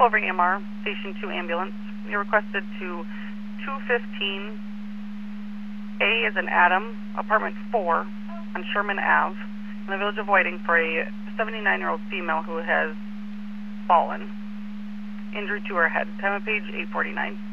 Over EMR, Station 2 ambulance. You're requested to 215 A as in Adam, apartment 4 on Sherman Ave, in the village of Whiting for a 79-year-old female who has fallen. Injury to her head. Time of page 8:49.